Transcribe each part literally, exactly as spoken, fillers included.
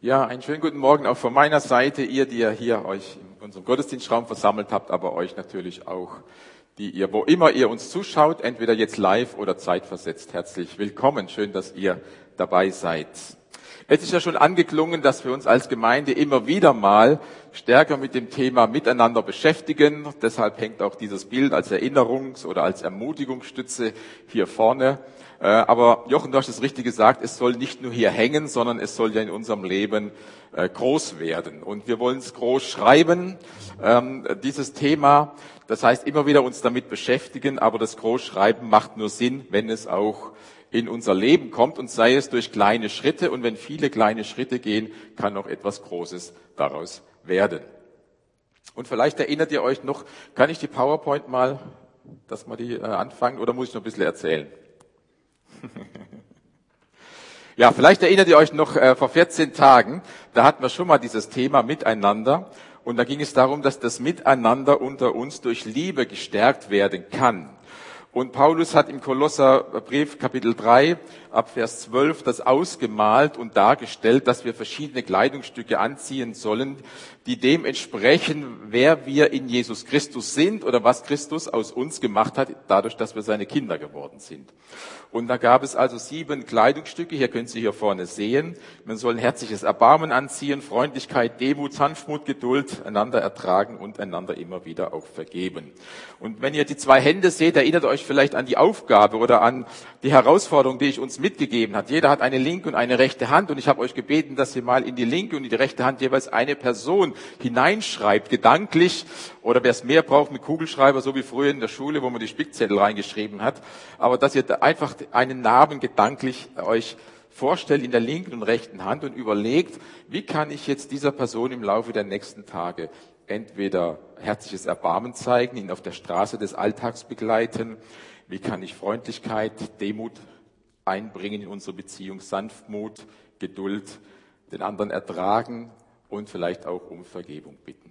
Ja, einen schönen guten Morgen auch von meiner Seite, ihr, die ihr hier euch in unserem Gottesdienstraum versammelt habt, aber euch natürlich auch, die ihr, wo immer ihr uns zuschaut, entweder jetzt live oder zeitversetzt, herzlich willkommen. Schön, dass ihr dabei seid. Es ist ja schon angeklungen, dass wir uns als Gemeinde immer wieder mal stärker mit dem Thema Miteinander beschäftigen. Deshalb hängt auch dieses Bild als Erinnerungs- oder als Ermutigungsstütze hier vorne. Aber Jochen, du hast es richtig gesagt, es soll nicht nur hier hängen, sondern es soll ja in unserem Leben groß werden. Und wir wollen es groß schreiben, dieses Thema. Das heißt, immer wieder uns damit beschäftigen, aber das Großschreiben macht nur Sinn, wenn es auch in unser Leben kommt und sei es durch kleine Schritte. Und wenn viele kleine Schritte gehen, kann auch etwas Großes daraus werden. Und vielleicht erinnert ihr euch noch, kann ich die PowerPoint mal, dass wir die anfangen, oder muss ich noch ein bisschen erzählen? Ja, vielleicht erinnert ihr euch noch, äh, vor vierzehn Tagen, da hatten wir schon mal dieses Thema Miteinander. Und da ging es darum, dass das Miteinander unter uns durch Liebe gestärkt werden kann. Und Paulus hat im Kolosserbrief Kapitel drei ab Vers zwölf das ausgemalt und dargestellt, dass wir verschiedene Kleidungsstücke anziehen sollen, die dem entsprechen, wer wir in Jesus Christus sind oder was Christus aus uns gemacht hat, dadurch, dass wir seine Kinder geworden sind. Und da gab es also sieben Kleidungsstücke, hier können Sie hier vorne sehen. Man soll ein herzliches Erbarmen anziehen, Freundlichkeit, Demut, Sanftmut, Geduld, einander ertragen und einander immer wieder auch vergeben. Und wenn ihr die zwei Hände seht, erinnert euch vielleicht an die Aufgabe oder an die Herausforderung, die ich uns mitgegeben habe. Jeder hat eine linke und eine rechte Hand und ich habe euch gebeten, dass ihr mal in die linke und in die rechte Hand jeweils eine Person hineinschreibt, gedanklich, oder wer es mehr braucht, mit Kugelschreiber, so wie früher in der Schule, wo man die Spickzettel reingeschrieben hat, aber dass ihr da einfach einen Namen gedanklich euch vorstellt in der linken und rechten Hand und überlegt, wie kann ich jetzt dieser Person im Laufe der nächsten Tage entweder herzliches Erbarmen zeigen, ihn auf der Straße des Alltags begleiten, wie kann ich Freundlichkeit, Demut einbringen in unsere Beziehung, Sanftmut, Geduld, den anderen ertragen und vielleicht auch um Vergebung bitten.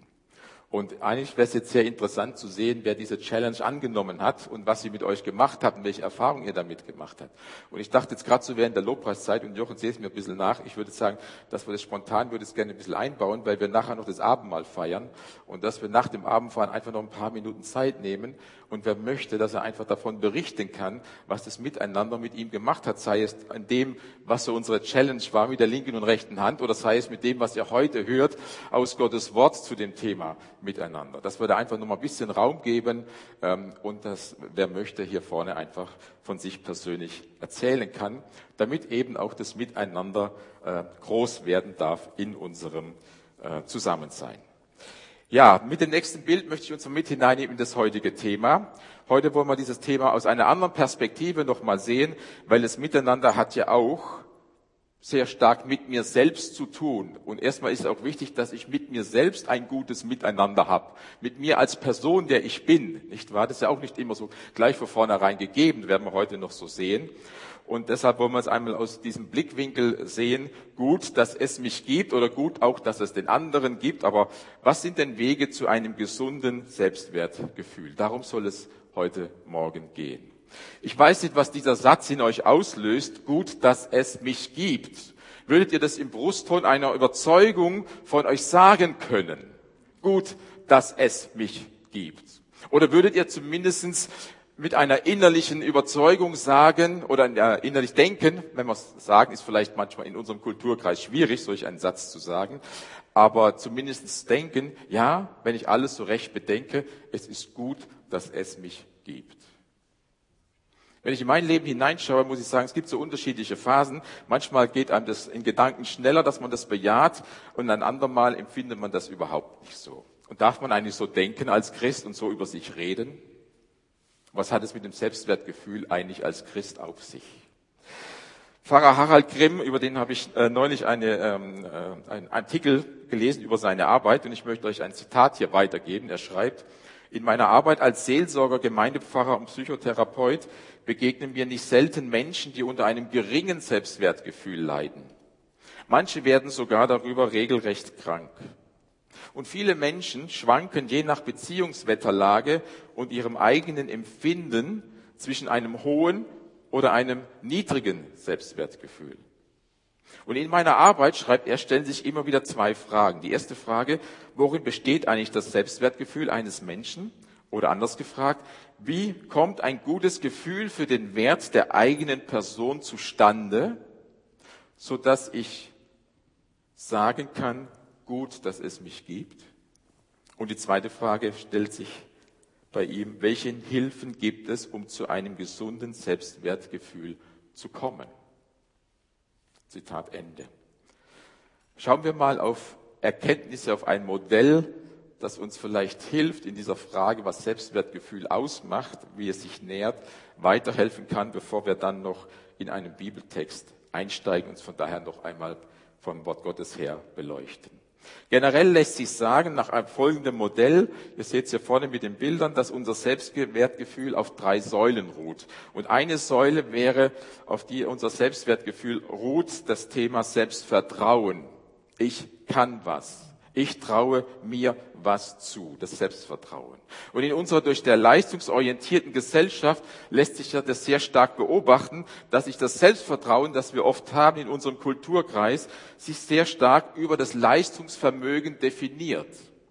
Und eigentlich wäre es jetzt sehr interessant zu sehen, wer diese Challenge angenommen hat und was sie mit euch gemacht hat und welche Erfahrungen ihr damit gemacht habt. Und ich dachte jetzt gerade so während der Lobpreiszeit, und Jochen, seht es mir ein bisschen nach, ich würde sagen, dass wir das spontan, würde es gerne ein bisschen einbauen, weil wir nachher noch das Abendmahl feiern und dass wir nach dem Abendmahl einfach noch ein paar Minuten Zeit nehmen und wer möchte, dass er einfach davon berichten kann, was das Miteinander mit ihm gemacht hat, sei es an dem, was so unsere Challenge war mit der linken und rechten Hand oder sei es mit dem, was ihr heute hört aus Gottes Wort zu dem Thema Miteinander. Dass wir da einfach noch mal ein bisschen Raum geben ähm, und dass, wer möchte, hier vorne einfach von sich persönlich erzählen kann, damit eben auch das Miteinander äh, groß werden darf in unserem äh, Zusammensein. Ja, mit dem nächsten Bild möchte ich uns mit hineinnehmen in das heutige Thema. Heute wollen wir dieses Thema aus einer anderen Perspektive noch mal sehen, weil das Miteinander hat ja auch sehr stark mit mir selbst zu tun. Und erstmal ist es auch wichtig, dass ich mit mir selbst ein gutes Miteinander habe. Mit mir als Person, der ich bin. Nicht wahr? Das ist ja auch nicht immer so gleich von vornherein gegeben, werden wir heute noch so sehen. Und deshalb wollen wir es einmal aus diesem Blickwinkel sehen. Gut, dass es mich gibt oder gut auch, dass es den anderen gibt. Aber was sind denn Wege zu einem gesunden Selbstwertgefühl? Darum soll es heute Morgen gehen. Ich weiß nicht, was dieser Satz in euch auslöst. Gut, dass es mich gibt. Würdet ihr das im Brustton einer Überzeugung von euch sagen können? Gut, dass es mich gibt. Oder würdet ihr zumindest mit einer innerlichen Überzeugung sagen oder innerlich denken, wenn wir es sagen, ist vielleicht manchmal in unserem Kulturkreis schwierig, solch einen Satz zu sagen, aber zumindest denken, ja, wenn ich alles so recht bedenke, es ist gut, dass es mich gibt. Wenn ich in mein Leben hineinschaue, muss ich sagen, es gibt so unterschiedliche Phasen. Manchmal geht einem das in Gedanken schneller, dass man das bejaht und ein andermal empfindet man das überhaupt nicht so. Und darf man eigentlich so denken als Christ und so über sich reden? Was hat es mit dem Selbstwertgefühl eigentlich als Christ auf sich? Pfarrer Harald Grimm, über den habe ich äh, neulich eine, ähm, äh, einen Artikel gelesen über seine Arbeit und ich möchte euch ein Zitat hier weitergeben. Er schreibt: In meiner Arbeit als Seelsorger, Gemeindepfarrer und Psychotherapeut begegnen mir nicht selten Menschen, die unter einem geringen Selbstwertgefühl leiden. Manche werden sogar darüber regelrecht krank. Und viele Menschen schwanken je nach Beziehungswetterlage und ihrem eigenen Empfinden zwischen einem hohen oder einem niedrigen Selbstwertgefühl. Und in meiner Arbeit, schreibt er, stellen sich immer wieder zwei Fragen. Die erste Frage, worin besteht eigentlich das Selbstwertgefühl eines Menschen? Oder anders gefragt, wie kommt ein gutes Gefühl für den Wert der eigenen Person zustande, sodass ich sagen kann, gut, dass es mich gibt? Und die zweite Frage stellt sich bei ihm, welche Hilfen gibt es, um zu einem gesunden Selbstwertgefühl zu kommen? Zitat Ende. Schauen wir mal auf Erkenntnisse, auf ein Modell, das uns vielleicht hilft in dieser Frage, was Selbstwertgefühl ausmacht, wie es sich nähert, weiterhelfen kann, bevor wir dann noch in einen Bibeltext einsteigen und uns von daher noch einmal vom Wort Gottes her beleuchten. Generell lässt sich sagen, nach einem folgenden Modell, ihr seht es hier vorne mit den Bildern, dass unser Selbstwertgefühl auf drei Säulen ruht. Und eine Säule wäre, auf die unser Selbstwertgefühl ruht, das Thema Selbstvertrauen. Ich kann was. Ich traue mir was zu, das Selbstvertrauen. Und in unserer durch der leistungsorientierten Gesellschaft lässt sich ja das sehr stark beobachten, dass sich das Selbstvertrauen, das wir oft haben in unserem Kulturkreis, sich sehr stark über das Leistungsvermögen definiert.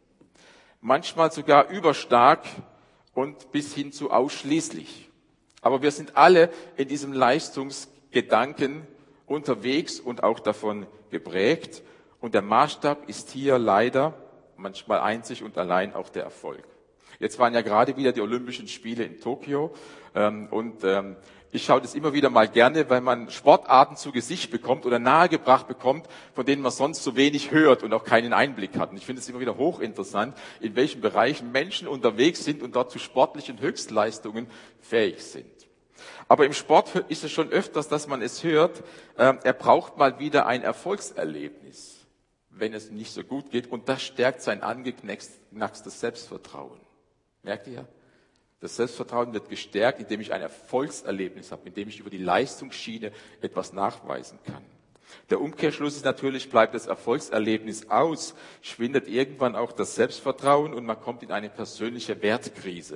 Manchmal sogar überstark und bis hin zu ausschließlich. Aber wir sind alle in diesem Leistungsgedanken unterwegs und auch davon geprägt. Und der Maßstab ist hier leider manchmal einzig und allein auch der Erfolg. Jetzt waren ja gerade wieder die Olympischen Spiele in Tokio ähm, und ähm, ich schaue das immer wieder mal gerne, weil man Sportarten zu Gesicht bekommt oder nahegebracht bekommt, von denen man sonst so wenig hört und auch keinen Einblick hat. Und ich finde es immer wieder hochinteressant, in welchen Bereichen Menschen unterwegs sind und dort zu sportlichen Höchstleistungen fähig sind. Aber im Sport ist es schon öfters, dass man es hört, äh, er braucht mal wieder ein Erfolgserlebnis, wenn es nicht so gut geht. Und das stärkt sein angeknackstes Selbstvertrauen. Merkt ihr? Das Selbstvertrauen wird gestärkt, indem ich ein Erfolgserlebnis habe, indem ich über die Leistungsschiene etwas nachweisen kann. Der Umkehrschluss ist natürlich, bleibt das Erfolgserlebnis aus, schwindet irgendwann auch das Selbstvertrauen und man kommt in eine persönliche Wertkrise.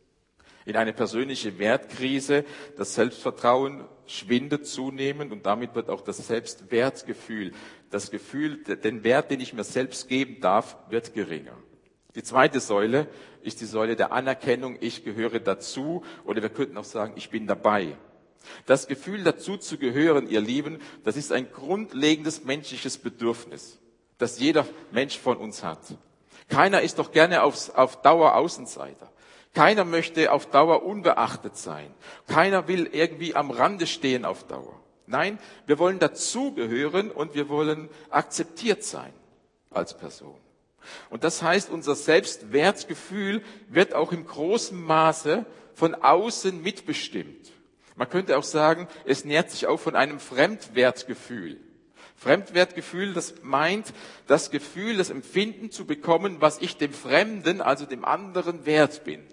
In eine persönliche Wertkrise, das Selbstvertrauen schwindet zunehmend und damit wird auch das Selbstwertgefühl, das Gefühl, den Wert, den ich mir selbst geben darf, wird geringer. Die zweite Säule ist die Säule der Anerkennung, ich gehöre dazu, oder wir könnten auch sagen, ich bin dabei. Das Gefühl, dazu zu gehören, ihr Lieben, das ist ein grundlegendes menschliches Bedürfnis, das jeder Mensch von uns hat. Keiner ist doch gerne aufs, auf Dauer Außenseiter. Keiner möchte auf Dauer unbeachtet sein. Keiner will irgendwie am Rande stehen auf Dauer. Nein, wir wollen dazugehören und wir wollen akzeptiert sein als Person. Und das heißt, unser Selbstwertgefühl wird auch im großen Maße von außen mitbestimmt. Man könnte auch sagen, es nährt sich auch von einem Fremdwertgefühl. Fremdwertgefühl, das meint, das Gefühl, das Empfinden zu bekommen, was ich dem Fremden, also dem anderen wert bin.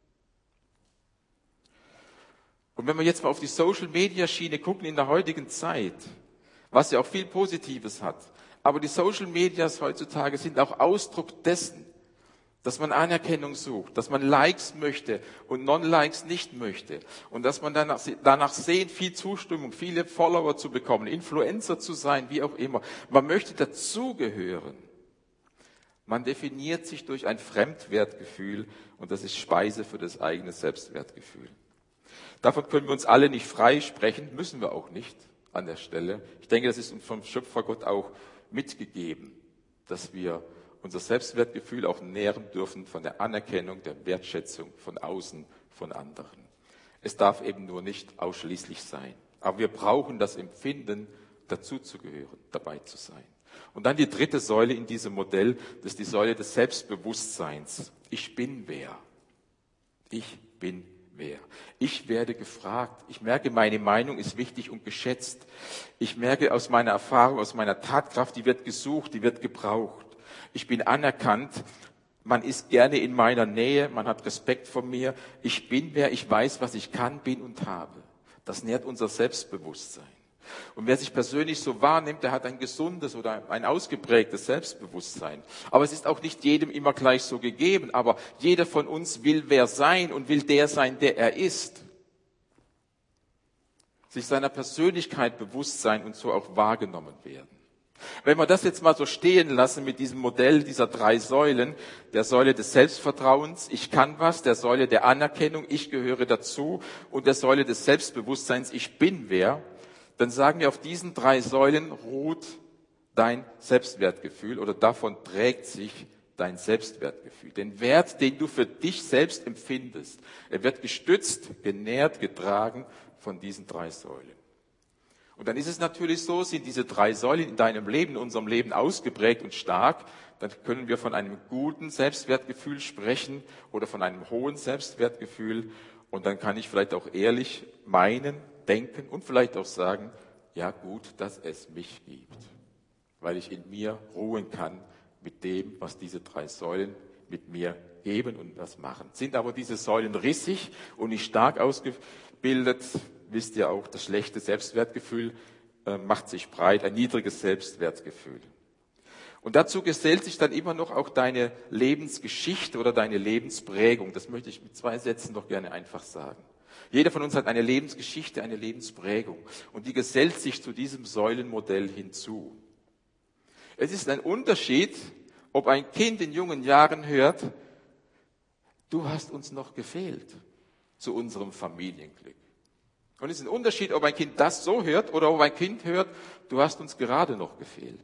Und wenn wir jetzt mal auf die Social-Media-Schiene gucken in der heutigen Zeit, was ja auch viel Positives hat, aber die Social-Medias heutzutage sind auch Ausdruck dessen, dass man Anerkennung sucht, dass man Likes möchte und Non-Likes nicht möchte und dass man danach, danach sehnt, viel Zustimmung, viele Follower zu bekommen, Influencer zu sein, wie auch immer. Man möchte dazugehören. Man definiert sich durch ein Fremdwertgefühl und das ist Speise für das eigene Selbstwertgefühl. Davon können wir uns alle nicht frei sprechen, müssen wir auch nicht an der Stelle. Ich denke, das ist uns vom Schöpfergott auch mitgegeben, dass wir unser Selbstwertgefühl auch nähren dürfen von der Anerkennung, der Wertschätzung von außen, von anderen. Es darf eben nur nicht ausschließlich sein. Aber wir brauchen das Empfinden, dazuzugehören, dabei zu sein. Und dann die dritte Säule in diesem Modell, das ist die Säule des Selbstbewusstseins. Ich bin wer. Ich bin wer. Ich werde gefragt. Ich merke, meine Meinung ist wichtig und geschätzt. Ich merke aus meiner Erfahrung, aus meiner Tatkraft, die wird gesucht, die wird gebraucht. Ich bin anerkannt. Man ist gerne in meiner Nähe. Man hat Respekt vor mir. Ich bin wer. Ich weiß, was ich kann, bin und habe. Das nährt unser Selbstbewusstsein. Und wer sich persönlich so wahrnimmt, der hat ein gesundes oder ein ausgeprägtes Selbstbewusstsein. Aber es ist auch nicht jedem immer gleich so gegeben. Aber jeder von uns will wer sein und will der sein, der er ist. Es sich seiner Persönlichkeit bewusst sein und so auch wahrgenommen werden. Wenn wir das jetzt mal so stehen lassen mit diesem Modell dieser drei Säulen, der Säule des Selbstvertrauens, ich kann was, der Säule der Anerkennung, ich gehöre dazu, und der Säule des Selbstbewusstseins, ich bin wer, dann sagen wir, auf diesen drei Säulen ruht dein Selbstwertgefühl oder davon trägt sich dein Selbstwertgefühl. Den Wert, den du für dich selbst empfindest, er wird gestützt, genährt, getragen von diesen drei Säulen. Und dann ist es natürlich so, sind diese drei Säulen in deinem Leben, in unserem Leben ausgeprägt und stark, dann können wir von einem guten Selbstwertgefühl sprechen oder von einem hohen Selbstwertgefühl. Und dann kann ich vielleicht auch ehrlich meinen, denken und vielleicht auch sagen, ja gut, dass es mich gibt, weil ich in mir ruhen kann mit dem, was diese drei Säulen mit mir geben und das machen. Sind aber diese Säulen rissig und nicht stark ausgebildet, wisst ihr auch, das schlechte Selbstwertgefühl äh, macht sich breit, ein niedriges Selbstwertgefühl. Und dazu gesellt sich dann immer noch auch deine Lebensgeschichte oder deine Lebensprägung. Das möchte ich mit zwei Sätzen doch gerne einfach sagen. Jeder von uns hat eine Lebensgeschichte, eine Lebensprägung. Und die gesellt sich zu diesem Säulenmodell hinzu. Es ist ein Unterschied, ob ein Kind in jungen Jahren hört, du hast uns noch gefehlt zu unserem Familienglück. Und es ist ein Unterschied, ob ein Kind das so hört oder ob ein Kind hört, du hast uns gerade noch gefehlt.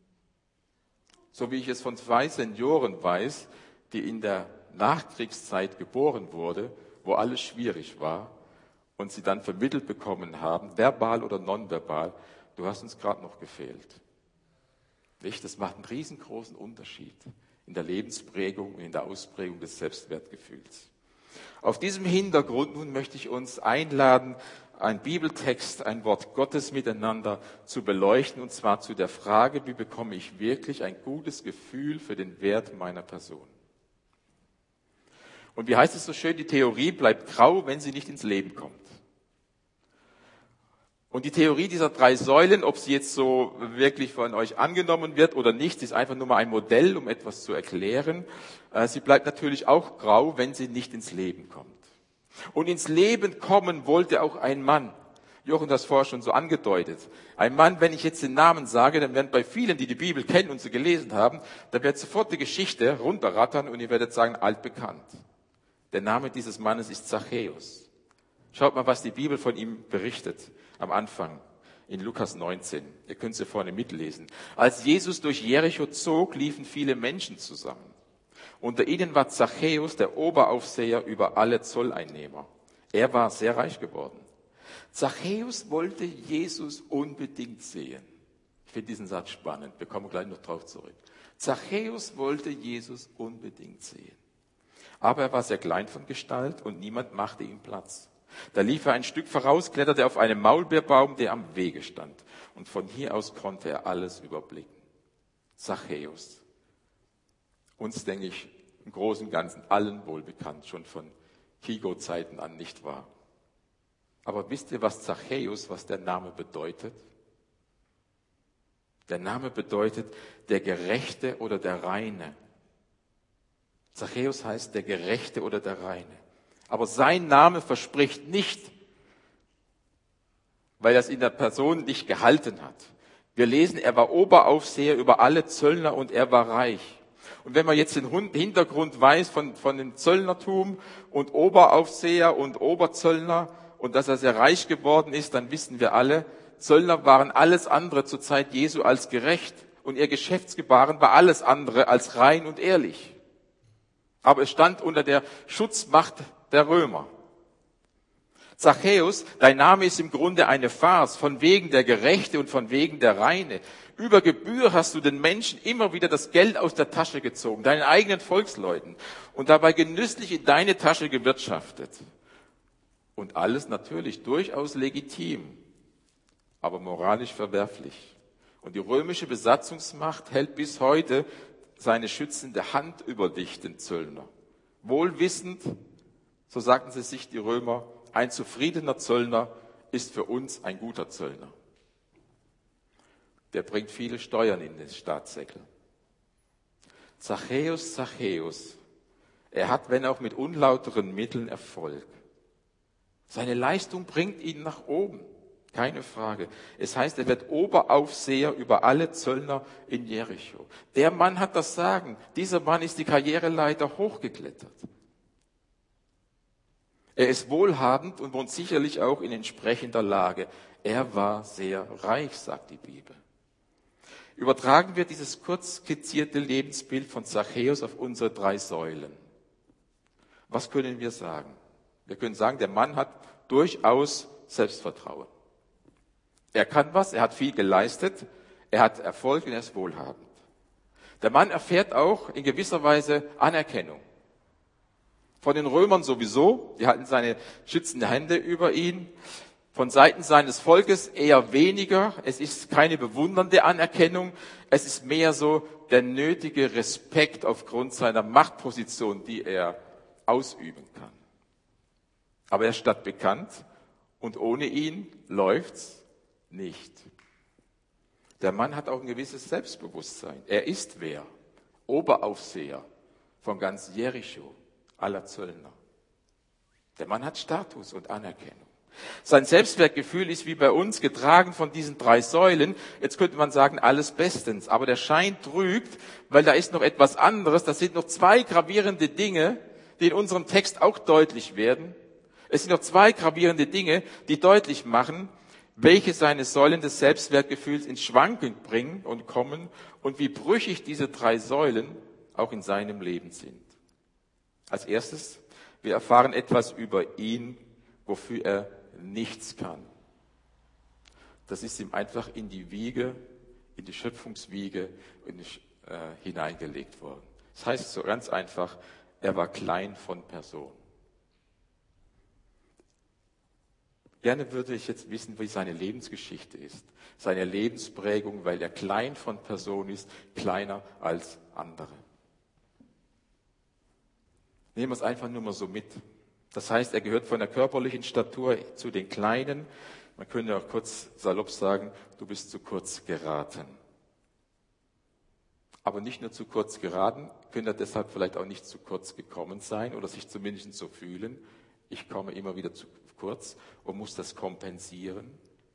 So wie ich es von zwei Senioren weiß, die in der Nachkriegszeit geboren wurde, wo alles schwierig war und sie dann vermittelt bekommen haben, verbal oder nonverbal, du hast uns gerade noch gefehlt. Nicht? Das macht einen riesengroßen Unterschied in der Lebensprägung und in der Ausprägung des Selbstwertgefühls. Auf diesem Hintergrund nun möchte ich uns einladen, einen Bibeltext, ein Wort Gottes miteinander zu beleuchten, und zwar zu der Frage, wie bekomme ich wirklich ein gutes Gefühl für den Wert meiner Person? Und wie heißt es so schön, die Theorie bleibt grau, wenn sie nicht ins Leben kommt. Und die Theorie dieser drei Säulen, ob sie jetzt so wirklich von euch angenommen wird oder nicht, ist einfach nur mal ein Modell, um etwas zu erklären. Sie bleibt natürlich auch grau, wenn sie nicht ins Leben kommt. Und ins Leben kommen wollte auch ein Mann. Jochen hat das vorher schon so angedeutet. Ein Mann, wenn ich jetzt den Namen sage, dann werden bei vielen, die die Bibel kennen und sie gelesen haben, da wird sofort die Geschichte runterrattern und ihr werdet sagen, altbekannt. Der Name dieses Mannes ist Zachäus. Schaut mal, was die Bibel von ihm berichtet am Anfang in Lukas neunzehn. Ihr könnt es hier vorne mitlesen. Als Jesus durch Jericho zog, liefen viele Menschen zusammen. Unter ihnen war Zachäus, der Oberaufseher über alle Zolleinnehmer. Er war sehr reich geworden. Zachäus wollte Jesus unbedingt sehen. Ich finde diesen Satz spannend. Wir kommen gleich noch drauf zurück. Zachäus wollte Jesus unbedingt sehen. Aber er war sehr klein von Gestalt und niemand machte ihm Platz. Da lief er ein Stück voraus, kletterte auf einen Maulbeerbaum, der am Wege stand. Und von hier aus konnte er alles überblicken. Zachäus. Uns, denke ich, im Großen und Ganzen allen wohl bekannt, schon von Kigo-Zeiten an, nicht wahr? Aber wisst ihr, was Zachäus, was der Name bedeutet? Der Name bedeutet der Gerechte oder der Reine. Zachäus heißt der Gerechte oder der Reine. Aber sein Name verspricht nicht, weil er es in der Person nicht gehalten hat. Wir lesen, er war Oberaufseher über alle Zöllner und er war reich. Und wenn man jetzt den Hintergrund weiß von, von dem Zöllnertum und Oberaufseher und Oberzöllner und dass er sehr reich geworden ist, dann wissen wir alle, Zöllner waren alles andere zur Zeit Jesu als gerecht und ihr Geschäftsgebaren war alles andere als rein und ehrlich. Aber es stand unter der Schutzmacht der Römer. Zachäus, dein Name ist im Grunde eine Farce, von wegen der Gerechte und von wegen der Reine. Über Gebühr hast du den Menschen immer wieder das Geld aus der Tasche gezogen, deinen eigenen Volksleuten, und dabei genüsslich in deine Tasche gewirtschaftet. Und alles natürlich durchaus legitim, aber moralisch verwerflich. Und die römische Besatzungsmacht hält bis heute seine schützende Hand über dich, den Zöllner. Wohl wissend, so sagten sie sich die Römer, ein zufriedener Zöllner ist für uns ein guter Zöllner. Der bringt viele Steuern in den Staatssäckel. Zachäus, Zachäus, er hat, wenn auch mit unlauteren Mitteln, Erfolg. Seine Leistung bringt ihn nach oben. Keine Frage. Es heißt, er wird Oberaufseher über alle Zöllner in Jericho. Der Mann hat das Sagen. Dieser Mann ist die Karriereleiter hochgeklettert. Er ist wohlhabend und wohnt sicherlich auch in entsprechender Lage. Er war sehr reich, sagt die Bibel. Übertragen wir dieses kurz skizzierte Lebensbild von Zachäus auf unsere drei Säulen. Was können wir sagen? Wir können sagen, der Mann hat durchaus Selbstvertrauen. Er kann was, er hat viel geleistet, er hat Erfolg und er ist wohlhabend. Der Mann erfährt auch in gewisser Weise Anerkennung. Von den Römern sowieso, die halten seine schützende Hände über ihn. Von Seiten seines Volkes eher weniger. Es ist keine bewundernde Anerkennung. Es ist mehr so der nötige Respekt aufgrund seiner Machtposition, die er ausüben kann. Aber er ist stadtbekannt und ohne ihn läuft's nicht. Der Mann hat auch ein gewisses Selbstbewusstsein. Er ist wer? Oberaufseher von ganz Jericho, aller Zöllner. Der Mann hat Status und Anerkennung. Sein Selbstwertgefühl ist wie bei uns getragen von diesen drei Säulen. Jetzt könnte man sagen, alles bestens. Aber der Schein trügt, weil da ist noch etwas anderes. Das sind noch zwei gravierende Dinge, die in unserem Text auch deutlich werden. Es sind noch zwei gravierende Dinge, die deutlich machen, welche seine Säulen des Selbstwertgefühls ins Schwanken bringen und kommen und wie brüchig diese drei Säulen auch in seinem Leben sind. Als erstes, wir erfahren etwas über ihn, wofür er nichts kann. Das ist ihm einfach in die Wiege, in die Schöpfungswiege äh, hineingelegt worden. Das heißt so ganz einfach, er war klein von Person. Gerne würde ich jetzt wissen, wie seine Lebensgeschichte ist, seine Lebensprägung, weil er klein von Person ist, kleiner als andere. Nehmen wir es einfach nur mal so mit. Das heißt, er gehört von der körperlichen Statur zu den Kleinen. Man könnte auch kurz salopp sagen, du bist zu kurz geraten. Aber nicht nur zu kurz geraten, könnte er deshalb vielleicht auch nicht zu kurz gekommen sein oder sich zumindest so fühlen. Ich komme immer wieder zu kurz und muss das kompensieren.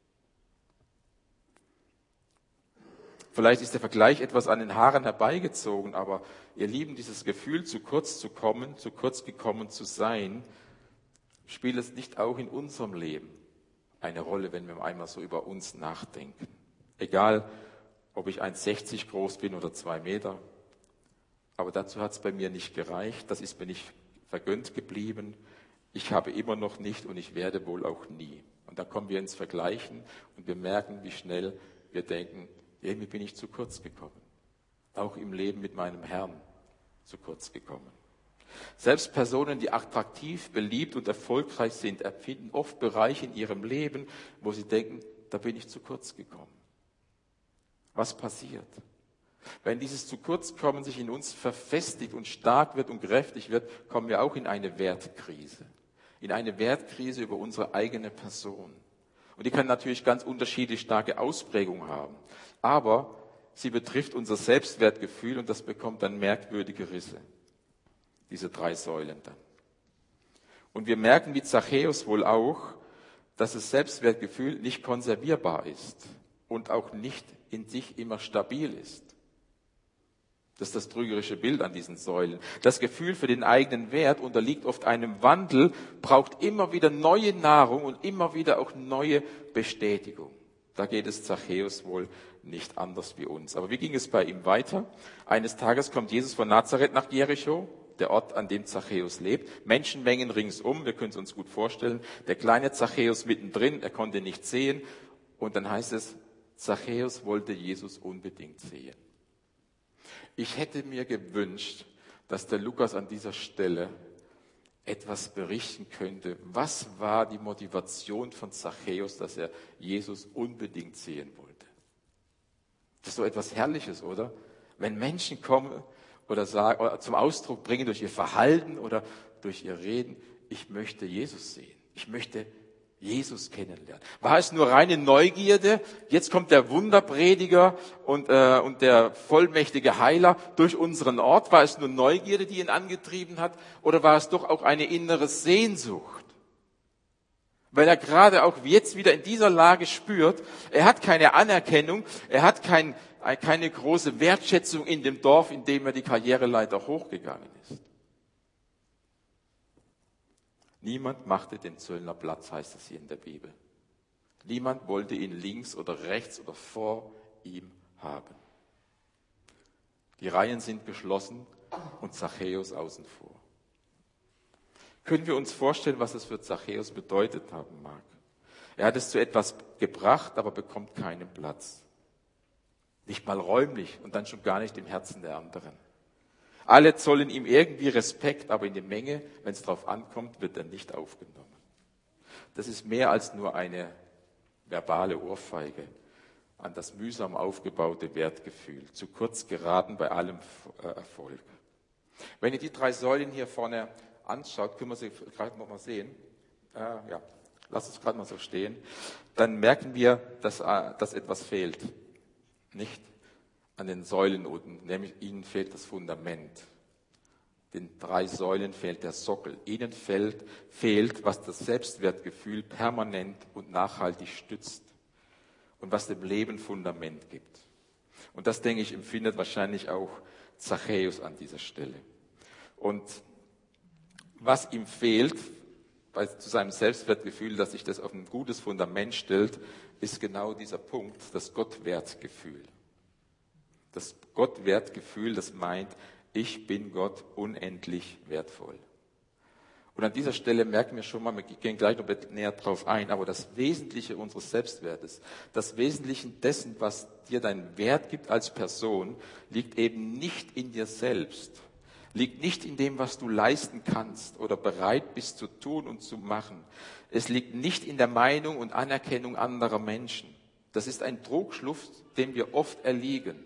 Vielleicht ist der Vergleich etwas an den Haaren herbeigezogen, aber ihr Lieben, dieses Gefühl, zu kurz zu kommen, zu kurz gekommen zu sein, spielt es nicht auch in unserem Leben eine Rolle, wenn wir einmal so über uns nachdenken. Egal, ob ich eins Komma sechzig groß bin oder zwei Meter, aber dazu hat es bei mir nicht gereicht, das ist mir nicht vergönnt geblieben. Ich habe immer noch nicht und ich werde wohl auch nie. Und da kommen wir ins Vergleichen und wir merken, wie schnell wir denken, irgendwie bin ich zu kurz gekommen. Auch im Leben mit meinem Herrn zu kurz gekommen. Selbst Personen, die attraktiv, beliebt und erfolgreich sind, empfinden oft Bereiche in ihrem Leben, wo sie denken, da bin ich zu kurz gekommen. Was passiert? Wenn dieses zu kurz kommen sich in uns verfestigt und stark wird und kräftig wird, kommen wir auch in eine Wertkrise. In eine Wertkrise über unsere eigene Person. Und die kann natürlich ganz unterschiedlich starke Ausprägungen haben. Aber sie betrifft unser Selbstwertgefühl und das bekommt dann merkwürdige Risse. Diese drei Säulen dann. Und wir merken wie Zachäus wohl auch, dass das Selbstwertgefühl nicht konservierbar ist und auch nicht in sich immer stabil ist. Das ist das trügerische Bild an diesen Säulen. Das Gefühl für den eigenen Wert unterliegt oft einem Wandel, braucht immer wieder neue Nahrung und immer wieder auch neue Bestätigung. Da geht es Zachäus wohl nicht anders wie uns. Aber wie ging es bei ihm weiter? Eines Tages kommt Jesus von Nazareth nach Jericho, der Ort, an dem Zachäus lebt. Menschenmengen ringsum, wir können es uns gut vorstellen. Der kleine Zachäus mittendrin, er konnte nicht sehen. Und dann heißt es, Zachäus wollte Jesus unbedingt sehen. Ich hätte mir gewünscht, dass der Lukas an dieser Stelle etwas berichten könnte. Was war die Motivation von Zachäus, dass er Jesus unbedingt sehen wollte? Das ist so etwas Herrliches, oder? Wenn Menschen kommen oder, sagen, oder zum Ausdruck bringen durch ihr Verhalten oder durch ihr Reden, ich möchte Jesus sehen. Ich möchte Jesus kennenlernen. War es nur reine Neugierde? Jetzt kommt der Wunderprediger und, äh, und der vollmächtige Heiler durch unseren Ort. War es nur Neugierde, die ihn angetrieben hat? Oder war es doch auch eine innere Sehnsucht? Weil er gerade auch jetzt wieder in dieser Lage spürt, er hat keine Anerkennung, er hat kein, keine große Wertschätzung in dem Dorf, in dem er die Karriereleiter hochgegangen ist. Niemand machte dem Zöllner Platz, heißt es hier in der Bibel. Niemand wollte ihn links oder rechts oder vor ihm haben. Die Reihen sind geschlossen und Zachäus außen vor. Können wir uns vorstellen, was es für Zachäus bedeutet haben mag? Er hat es zu etwas gebracht, aber bekommt keinen Platz. Nicht mal räumlich und dann schon gar nicht im Herzen der anderen. Alle zollen ihm irgendwie Respekt, aber in der Menge, wenn es darauf ankommt, wird er nicht aufgenommen. Das ist mehr als nur eine verbale Ohrfeige an das mühsam aufgebaute Wertgefühl, zu kurz geraten bei allem Erfolg. Wenn ihr die drei Säulen hier vorne anschaut, können wir sie gerade noch mal sehen. Äh, ja, lasst uns gerade mal so stehen. Dann merken wir, dass, äh, dass etwas fehlt. Nicht an den Säulen unten, nämlich ihnen fehlt das Fundament. Den drei Säulen fehlt der Sockel. Ihnen fehlt, fehlt, was das Selbstwertgefühl permanent und nachhaltig stützt und was dem Leben Fundament gibt. Und das, denke ich, empfindet wahrscheinlich auch Zachäus an dieser Stelle. Und was ihm fehlt, bei, zu seinem Selbstwertgefühl, dass sich das auf ein gutes Fundament stellt, ist genau dieser Punkt, das Gottwertgefühl. Das Gottwertgefühl, das meint, ich bin Gott unendlich wertvoll. Und an dieser Stelle merken wir schon mal, wir gehen gleich noch näher drauf ein, aber das Wesentliche unseres Selbstwertes, das Wesentliche dessen, was dir deinen Wert gibt als Person, liegt eben nicht in dir selbst, liegt nicht in dem, was du leisten kannst oder bereit bist zu tun und zu machen. Es liegt nicht in der Meinung und Anerkennung anderer Menschen. Das ist ein Trugschluss, dem wir oft erliegen.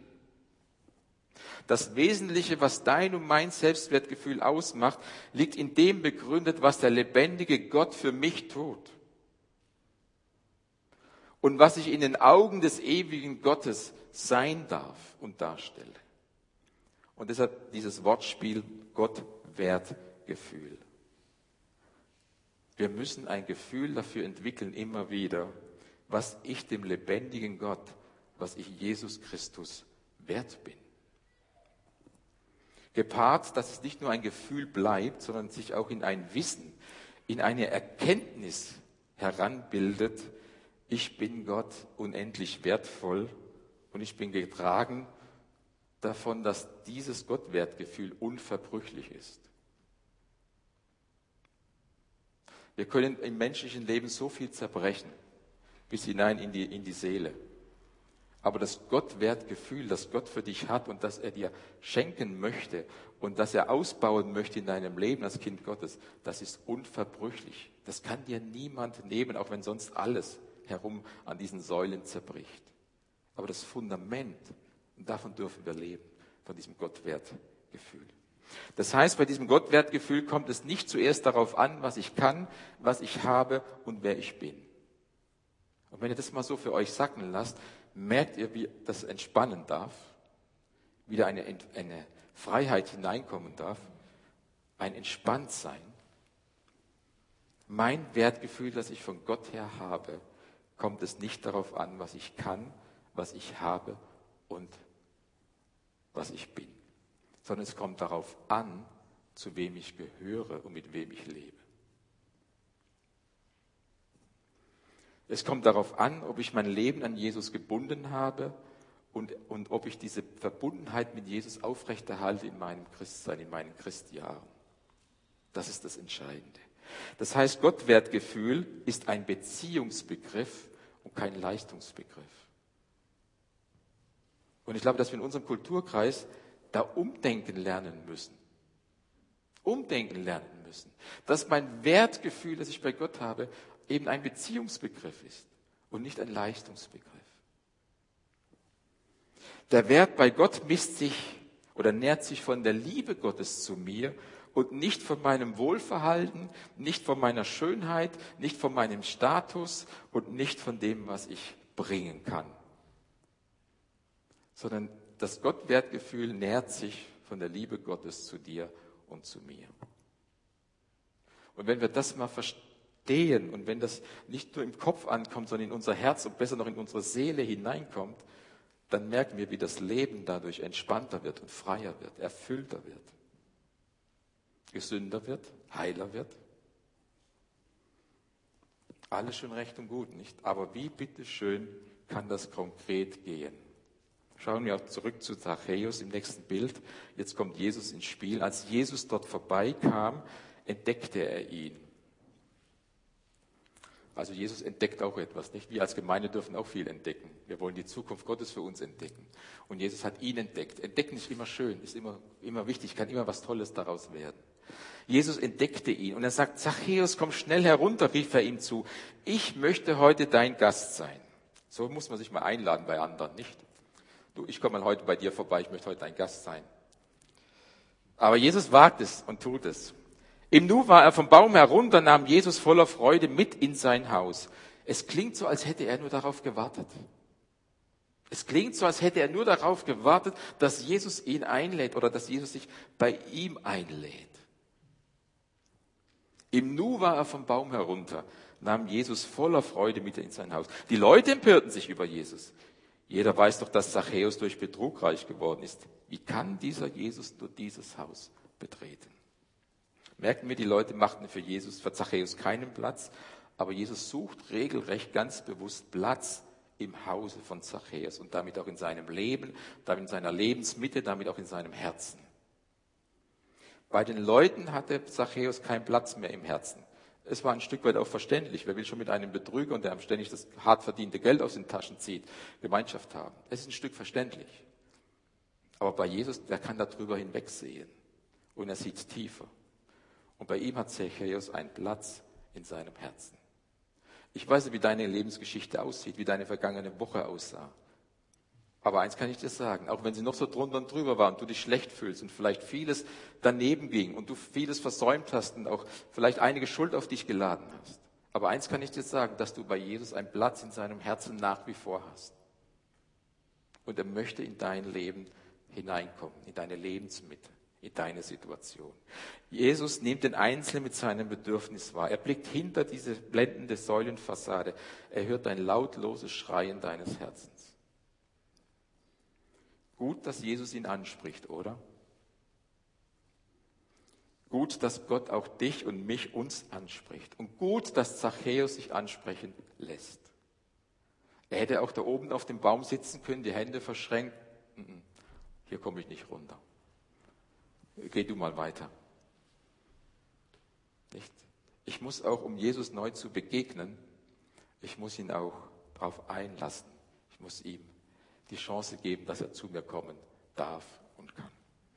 Das Wesentliche, was dein und mein Selbstwertgefühl ausmacht, liegt in dem begründet, was der lebendige Gott für mich tut. Und was ich in den Augen des ewigen Gottes sein darf und darstelle. Und deshalb dieses Wortspiel Gottwertgefühl. Wir müssen ein Gefühl dafür entwickeln, immer wieder, was ich dem lebendigen Gott, was ich Jesus Christus wert bin. Gepaart, dass es nicht nur ein Gefühl bleibt, sondern sich auch in ein Wissen, in eine Erkenntnis heranbildet, ich bin Gott unendlich wertvoll und ich bin getragen davon, dass dieses Gottwertgefühl unverbrüchlich ist. Wir können im menschlichen Leben so viel zerbrechen, bis hinein in die, in die Seele. Aber das Gottwertgefühl, das Gott für dich hat und das er dir schenken möchte und das er ausbauen möchte in deinem Leben als Kind Gottes, das ist unverbrüchlich. Das kann dir niemand nehmen, auch wenn sonst alles herum an diesen Säulen zerbricht. Aber das Fundament, und davon dürfen wir leben, von diesem Gottwertgefühl. Das heißt, bei diesem Gottwertgefühl kommt es nicht zuerst darauf an, was ich kann, was ich habe und wer ich bin. Und wenn ihr das mal so für euch sacken lasst, merkt ihr, wie das entspannen darf, wieder eine, eine Freiheit hineinkommen darf, ein Entspanntsein. Mein Wertgefühl, das ich von Gott her habe, kommt es nicht darauf an, was ich kann, was ich habe und was ich bin, sondern es kommt darauf an, zu wem ich gehöre und mit wem ich lebe. Es kommt darauf an, ob ich mein Leben an Jesus gebunden habe und, und ob ich diese Verbundenheit mit Jesus aufrechterhalte in meinem Christsein, in meinen Christjahren. Das ist das Entscheidende. Das heißt, Gottwertgefühl ist ein Beziehungsbegriff und kein Leistungsbegriff. Und ich glaube, dass wir in unserem Kulturkreis da umdenken lernen müssen. Umdenken lernen müssen. Dass mein Wertgefühl, das ich bei Gott habe, eben ein Beziehungsbegriff ist und nicht ein Leistungsbegriff. Der Wert bei Gott misst sich oder nährt sich von der Liebe Gottes zu mir und nicht von meinem Wohlverhalten, nicht von meiner Schönheit, nicht von meinem Status und nicht von dem, was ich bringen kann. Sondern das Gottwertgefühl nährt sich von der Liebe Gottes zu dir und zu mir. Und wenn wir das mal verstehen und wenn das nicht nur im Kopf ankommt, sondern in unser Herz und besser noch in unsere Seele hineinkommt, dann merken wir, wie das Leben dadurch entspannter wird und freier wird, erfüllter wird, gesünder wird, heiler wird. Alles schon recht und gut, nicht? Aber wie bitteschön kann das konkret gehen? Schauen wir auch zurück zu Zachäus im nächsten Bild. Jetzt kommt Jesus ins Spiel. Als Jesus dort vorbeikam, entdeckte er ihn. Also Jesus entdeckt auch etwas, nicht? Wir als Gemeinde dürfen auch viel entdecken. Wir wollen die Zukunft Gottes für uns entdecken. Und Jesus hat ihn entdeckt. Entdecken ist immer schön, ist immer, immer wichtig, kann immer was Tolles daraus werden. Jesus entdeckte ihn und er sagt, Zachäus, komm schnell herunter, rief er ihm zu. Ich möchte heute dein Gast sein. So muss man sich mal einladen bei anderen, nicht? Du, ich komme mal heute bei dir vorbei, ich möchte heute dein Gast sein. Aber Jesus wagt es und tut es. Im Nu war er vom Baum herunter, nahm Jesus voller Freude mit in sein Haus. Es klingt so, als hätte er nur darauf gewartet. Es klingt so, als hätte er nur darauf gewartet, dass Jesus ihn einlädt oder dass Jesus sich bei ihm einlädt. Im Nu war er vom Baum herunter, nahm Jesus voller Freude mit in sein Haus. Die Leute empörten sich über Jesus. Jeder weiß doch, dass Zachäus durch Betrug reich geworden ist. Wie kann dieser Jesus nur dieses Haus betreten? Merken wir, die Leute machten für Jesus, für Zachäus keinen Platz, aber Jesus sucht regelrecht ganz bewusst Platz im Hause von Zachäus und damit auch in seinem Leben, damit in seiner Lebensmitte, damit auch in seinem Herzen. Bei den Leuten hatte Zachäus keinen Platz mehr im Herzen. Es war ein Stück weit auch verständlich. Wer will schon mit einem Betrüger und der ständig das hart verdiente Geld aus den Taschen zieht, Gemeinschaft haben? Es ist ein Stück verständlich. Aber bei Jesus, der kann darüber hinwegsehen und er sieht tiefer. Und bei ihm hat Zachäus einen Platz in seinem Herzen. Ich weiß nicht, wie deine Lebensgeschichte aussieht, wie deine vergangene Woche aussah. Aber eins kann ich dir sagen, auch wenn sie noch so drunter und drüber war und du dich schlecht fühlst und vielleicht vieles daneben ging und du vieles versäumt hast und auch vielleicht einige Schuld auf dich geladen hast. Aber eins kann ich dir sagen, dass du bei Jesus einen Platz in seinem Herzen nach wie vor hast. Und er möchte in dein Leben hineinkommen, in deine Lebensmitte, in deine Situation. Jesus nimmt den Einzelnen mit seinem Bedürfnis wahr. Er blickt hinter diese blendende Säulenfassade. Er hört ein lautloses Schreien deines Herzens. Gut, dass Jesus ihn anspricht, oder? Gut, dass Gott auch dich und mich, uns anspricht. Und gut, dass Zachäus sich ansprechen lässt. Er hätte auch da oben auf dem Baum sitzen können, die Hände verschränkt. Hier komme ich nicht runter. Geh du mal weiter. Nicht? Ich muss auch, um Jesus neu zu begegnen, ich muss ihn auch darauf einlassen. Ich muss ihm die Chance geben, dass er zu mir kommen darf und kann.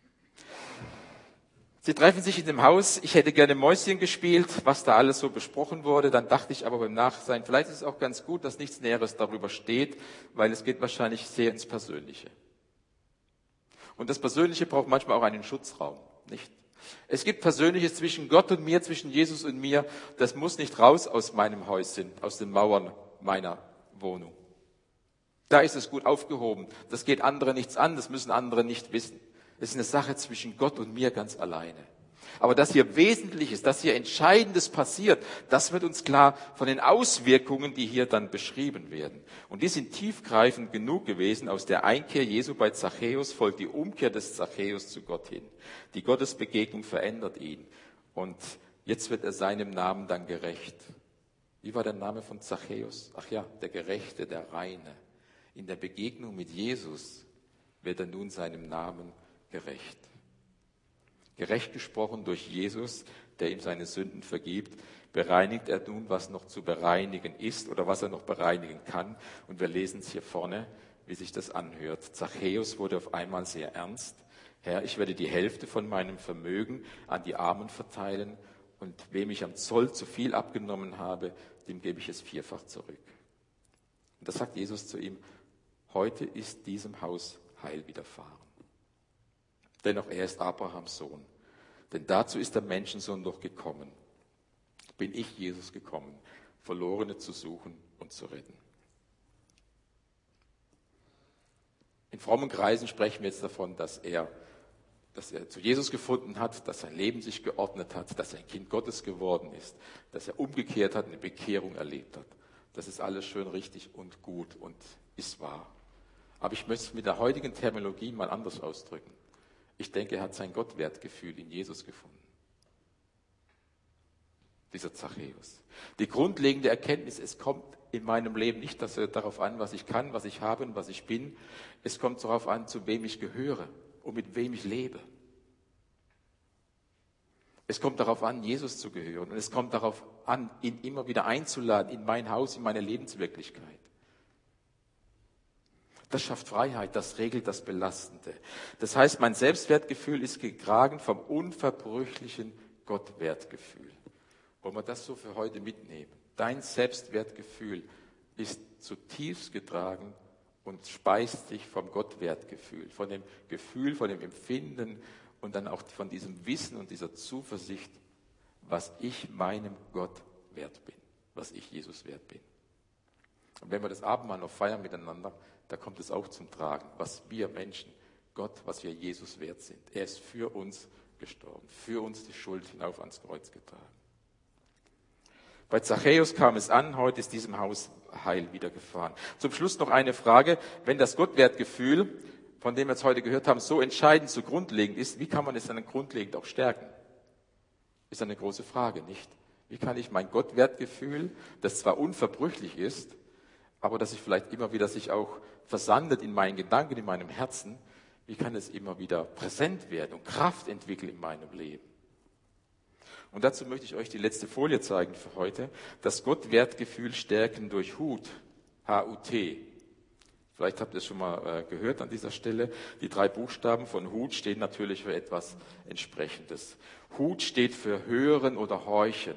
Sie treffen sich in dem Haus. Ich hätte gerne Mäuschen gespielt, was da alles so besprochen wurde. Dann dachte ich aber beim Nachsein, vielleicht ist es auch ganz gut, dass nichts Näheres darüber steht, weil es geht wahrscheinlich sehr ins Persönliche. Und das Persönliche braucht manchmal auch einen Schutzraum, nicht? Es gibt Persönliches zwischen Gott und mir, zwischen Jesus und mir. Das muss nicht raus aus meinem Häuschen, aus den Mauern meiner Wohnung. Da ist es gut aufgehoben. Das geht andere nichts an, das müssen andere nicht wissen. Es ist eine Sache zwischen Gott und mir ganz alleine. Aber dass hier Wesentliches, dass hier Entscheidendes passiert, das wird uns klar von den Auswirkungen, die hier dann beschrieben werden. Und die sind tiefgreifend genug gewesen. Aus der Einkehr Jesu bei Zachäus folgt die Umkehr des Zachäus zu Gott hin. Die Gottesbegegnung verändert ihn. Und jetzt wird er seinem Namen dann gerecht. Wie war der Name von Zachäus? Ach ja, der Gerechte, der Reine. In der Begegnung mit Jesus wird er nun seinem Namen gerecht. Gerecht gesprochen durch Jesus, der ihm seine Sünden vergibt, bereinigt er nun, was noch zu bereinigen ist oder was er noch bereinigen kann. Und wir lesen es hier vorne, wie sich das anhört. Zachäus wurde auf einmal sehr ernst. Herr, ich werde die Hälfte von meinem Vermögen an die Armen verteilen und wem ich am Zoll zu viel abgenommen habe, dem gebe ich es vierfach zurück. Und da sagt Jesus zu ihm, heute ist diesem Haus Heil widerfahren. Dennoch er ist Abrahams Sohn. Denn dazu ist der Menschensohn doch gekommen. Bin ich, Jesus, gekommen, Verlorene zu suchen und zu retten. In frommen Kreisen sprechen wir jetzt davon, dass er dass er zu Jesus gefunden hat, dass sein Leben sich geordnet hat, dass er ein Kind Gottes geworden ist, dass er umgekehrt hat, eine Bekehrung erlebt hat. Das ist alles schön richtig und gut und ist wahr. Aber ich möchte es mit der heutigen Terminologie mal anders ausdrücken. Ich denke, er hat sein Gottwertgefühl in Jesus gefunden. Dieser Zachäus. Die grundlegende Erkenntnis, es kommt in meinem Leben nicht dass er darauf an, was ich kann, was ich habe und was ich bin. Es kommt darauf an, zu wem ich gehöre und mit wem ich lebe. Es kommt darauf an, Jesus zu gehören. Und es kommt darauf an, ihn immer wieder einzuladen in mein Haus, in meine Lebenswirklichkeit. Das schafft Freiheit, das regelt das Belastende. Das heißt, mein Selbstwertgefühl ist getragen vom unverbrüchlichen Gottwertgefühl. Wollen wir das so für heute mitnehmen? Dein Selbstwertgefühl ist zutiefst getragen und speist dich vom Gottwertgefühl, von dem Gefühl, von dem Empfinden und dann auch von diesem Wissen und dieser Zuversicht, was ich meinem Gott wert bin, was ich Jesus wert bin. Und wenn wir das Abendmahl noch feiern miteinander, da kommt es auch zum Tragen, was wir Menschen, Gott, was wir Jesus wert sind. Er ist für uns gestorben, für uns die Schuld hinauf ans Kreuz getragen. Bei Zachäus kam es an, heute ist diesem Haus Heil widergefahren. Zum Schluss noch eine Frage, wenn das Gottwertgefühl, von dem wir jetzt heute gehört haben, so entscheidend, so grundlegend ist, wie kann man es dann grundlegend auch stärken? Ist eine große Frage, nicht? Wie kann ich mein Gottwertgefühl, das zwar unverbrüchlich ist, aber das sich vielleicht immer wieder sich auch versandet in meinen Gedanken, in meinem Herzen, wie kann es immer wieder präsent werden und Kraft entwickeln in meinem Leben? Und dazu möchte ich euch die letzte Folie zeigen für heute. Das Gottwertgefühl stärken durch Hut, H U T. Vielleicht habt ihr es schon mal äh, gehört an dieser Stelle. Die drei Buchstaben von Hut stehen natürlich für etwas Entsprechendes. Hut steht für hören oder horchen.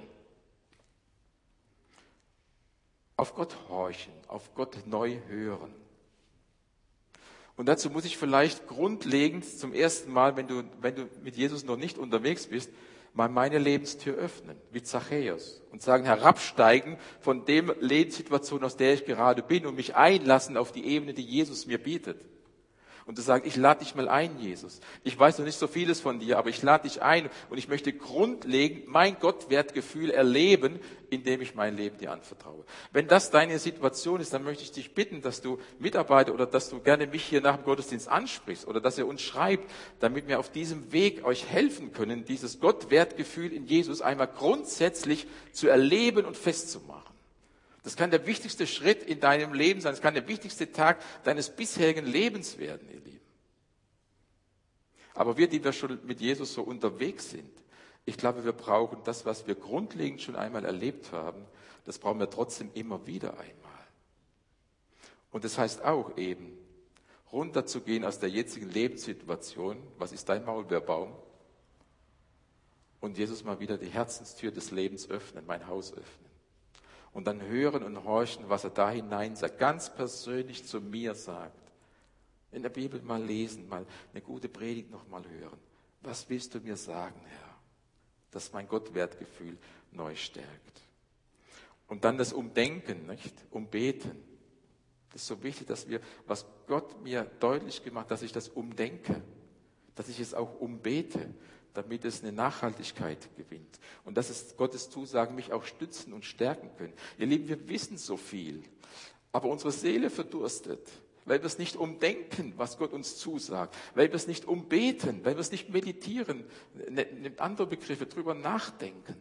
Auf Gott horchen, auf Gott neu hören. Und dazu muss ich vielleicht grundlegend zum ersten Mal, wenn du, wenn du mit Jesus noch nicht unterwegs bist, mal meine Lebenstür öffnen, wie Zachäus, und sagen, herabsteigen von dem Lebenssituation, aus der ich gerade bin, und mich einlassen auf die Ebene, die Jesus mir bietet. Und zu sagen, ich lade dich mal ein, Jesus. Ich weiß noch nicht so vieles von dir, aber ich lade dich ein und ich möchte grundlegend mein Gottwertgefühl erleben, indem ich mein Leben dir anvertraue. Wenn das deine Situation ist, dann möchte ich dich bitten, dass du Mitarbeiter oder dass du gerne mich hier nach dem Gottesdienst ansprichst oder dass ihr uns schreibt, damit wir auf diesem Weg euch helfen können, dieses Gottwertgefühl in Jesus einmal grundsätzlich zu erleben und festzumachen. Das kann der wichtigste Schritt in deinem Leben sein. Das kann der wichtigste Tag deines bisherigen Lebens werden, ihr Lieben. Aber wir, die wir schon mit Jesus so unterwegs sind, ich glaube, wir brauchen das, was wir grundlegend schon einmal erlebt haben, das brauchen wir trotzdem immer wieder einmal. Und das heißt auch eben, runterzugehen aus der jetzigen Lebenssituation, was ist dein Maulbeerbaum? Und Jesus mal wieder die Herzenstür des Lebens öffnen, mein Haus öffnen. Und dann hören und horchen, was er da hinein sagt, ganz persönlich zu mir sagt. In der Bibel mal lesen, mal eine gute Predigt noch mal hören. Was willst du mir sagen, Herr? Dass mein Gottwertgefühl neu stärkt. Und dann das Umdenken, nicht? Umbeten. Das ist so wichtig, dass wir, was Gott mir deutlich gemacht hat, dass ich das umdenke. Dass ich es auch umbete, damit es eine Nachhaltigkeit gewinnt. Und dass es Gottes Zusagen mich auch stützen und stärken können. Ihr Lieben, wir wissen so viel, aber unsere Seele verdurstet, weil wir es nicht umdenken, was Gott uns zusagt, weil wir es nicht umbeten, weil wir es nicht meditieren, nehmt andere Begriffe, drüber nachdenken.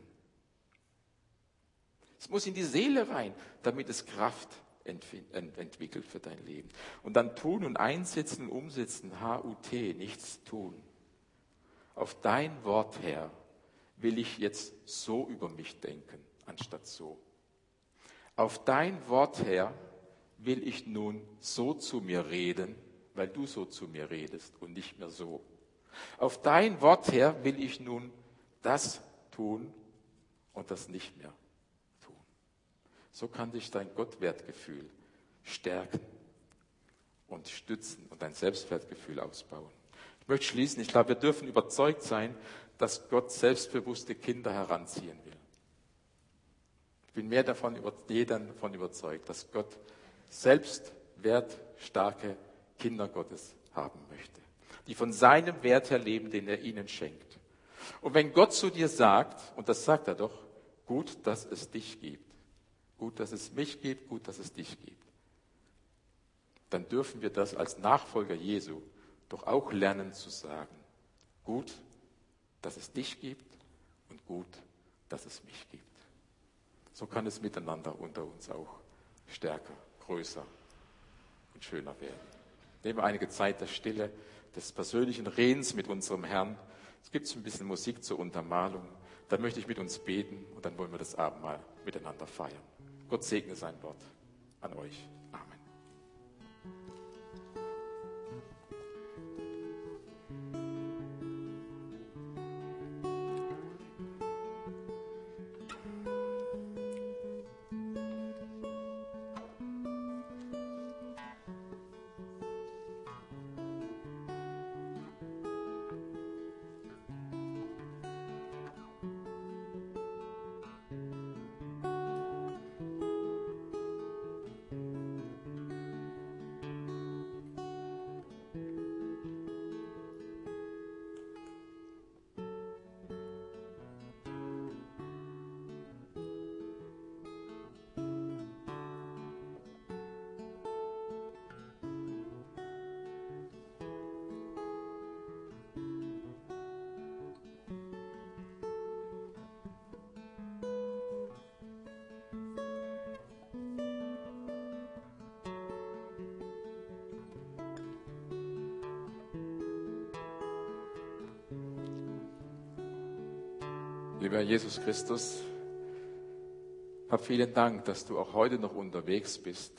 Es muss in die Seele rein, damit es Kraft entwickelt für dein Leben. Und dann tun und einsetzen und umsetzen, H U T, nichts tun. Auf dein Wort, Herr, will ich jetzt so über mich denken, anstatt so. Auf dein Wort, Herr, will ich nun so zu mir reden, weil du so zu mir redest und nicht mehr so. Auf dein Wort, Herr, will ich nun das tun und das nicht mehr tun. So kann dich dein Gottwertgefühl stärken und stützen und dein Selbstwertgefühl ausbauen. Ich möchte schließen, ich glaube, wir dürfen überzeugt sein, dass Gott selbstbewusste Kinder heranziehen will. Ich bin mehr davon, jeder davon überzeugt, dass Gott selbstwertstarke Kinder Gottes haben möchte. die von seinem Wert her leben, den er ihnen schenkt. Und wenn Gott zu dir sagt, und das sagt er doch, gut, dass es dich gibt, gut, dass es mich gibt, gut, dass es dich gibt, dann dürfen wir das als Nachfolger Jesu doch auch lernen zu sagen, gut, dass es dich gibt und gut, dass es mich gibt. So kann es miteinander unter uns auch stärker, größer und schöner werden. Nehmen wir einige Zeit der Stille, des persönlichen Redens mit unserem Herrn. Es gibt ein bisschen Musik zur Untermalung. Dann möchte ich mit uns beten und dann wollen wir das Abendmahl miteinander feiern. Gott segne sein Wort an euch. Amen. Lieber Herr Jesus Christus, hab vielen Dank, dass du auch heute noch unterwegs bist,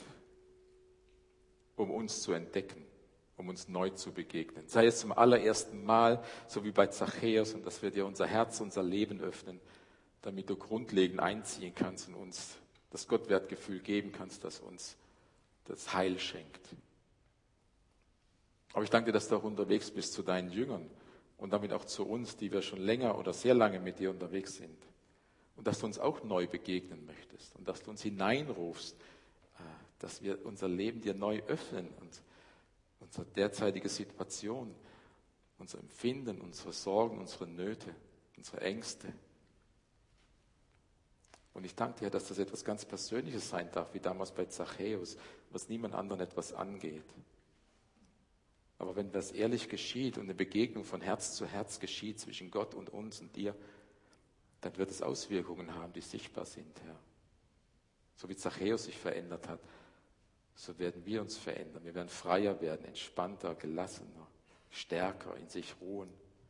um uns zu entdecken, um uns neu zu begegnen. Sei es zum allerersten Mal, so wie bei Zachäus, und dass wir dir unser Herz, unser Leben öffnen, damit du grundlegend einziehen kannst und uns das Gottwertgefühl geben kannst, das uns das Heil schenkt. Aber ich danke dir, dass du auch unterwegs bist zu deinen Jüngern und damit auch zu uns, die wir schon länger oder sehr lange mit dir unterwegs sind. Und dass du uns auch neu begegnen möchtest und dass du uns hineinrufst, dass wir unser Leben dir neu öffnen und unsere derzeitige Situation, unser Empfinden, unsere Sorgen, unsere Nöte, unsere Ängste. Und ich danke dir, dass das etwas ganz Persönliches sein darf, wie damals bei Zachäus, was niemand anderen etwas angeht. Aber wenn das ehrlich geschieht und eine Begegnung von Herz zu Herz geschieht zwischen Gott und uns und dir, dann wird es Auswirkungen haben, die sichtbar sind, Herr. So wie Zachäus sich verändert hat, so werden wir uns verändern. Wir werden freier werden, entspannter, gelassener, stärker, in sich ruhen.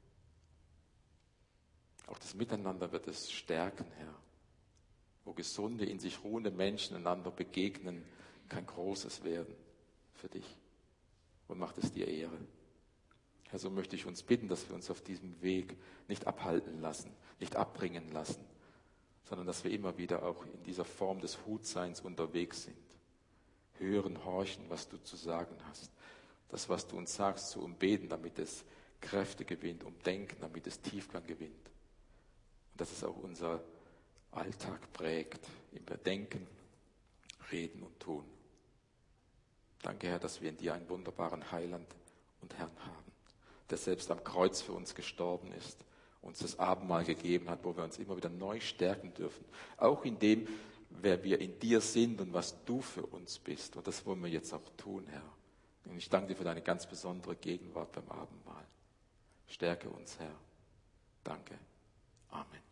Auch das Miteinander wird es stärken, Herr. Wo gesunde, in sich ruhende Menschen einander begegnen, kann Großes werden für dich. Und macht es dir Ehre. Herr, so möchte ich uns bitten, dass wir uns auf diesem Weg nicht abhalten lassen, nicht abbringen lassen, sondern dass wir immer wieder auch in dieser Form des Hutseins unterwegs sind. Hören, horchen, was du zu sagen hast. Das, was du uns sagst, zu umbeten, damit es Kräfte gewinnt, umdenken, damit es Tiefgang gewinnt. Und dass es auch unser Alltag prägt, im Bedenken, Reden und Tun. Danke, Herr, dass wir in dir einen wunderbaren Heiland und Herrn haben, der selbst am Kreuz für uns gestorben ist, uns das Abendmahl gegeben hat, wo wir uns immer wieder neu stärken dürfen. Auch in dem, wer wir in dir sind und was du für uns bist. Und das wollen wir jetzt auch tun, Herr. Und ich danke dir für deine ganz besondere Gegenwart beim Abendmahl. Stärke uns, Herr. Danke. Amen.